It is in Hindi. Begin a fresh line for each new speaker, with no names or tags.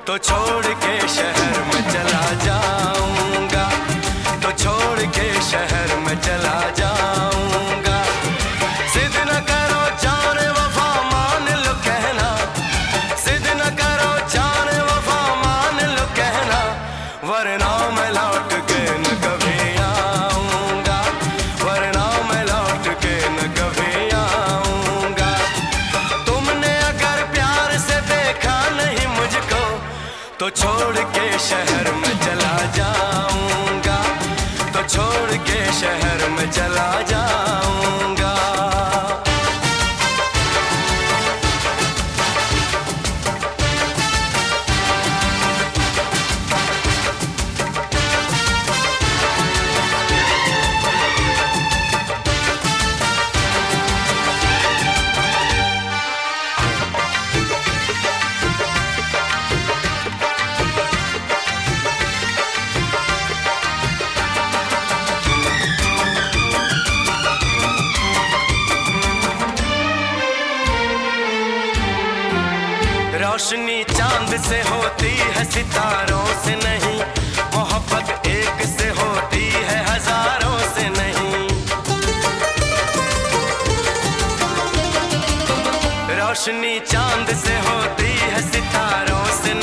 तो छोड़ के शहर में चला जाऊंगा, तो छोड़ के शहर में चला जाऊंगा। जिद न करो जाने वफा मान लो कहना, जिद न करो जाने वफा मान लो कहना, वरना मैं लौट के न कभी आऊंगा, वरना मैं लौट के न कभी आऊंगा। तुमने अगर प्यार से देखा नहीं मुझको, तो छोड़ के शहर में चला जाऊंगा, तो छोड़ के शहर में चला जाऊंगा। रोशनी चांद से होती है सितारों से नहीं, मोहब्बत एक से होती है हजारों से नहीं। रोशनी चांद से होती है सितारों से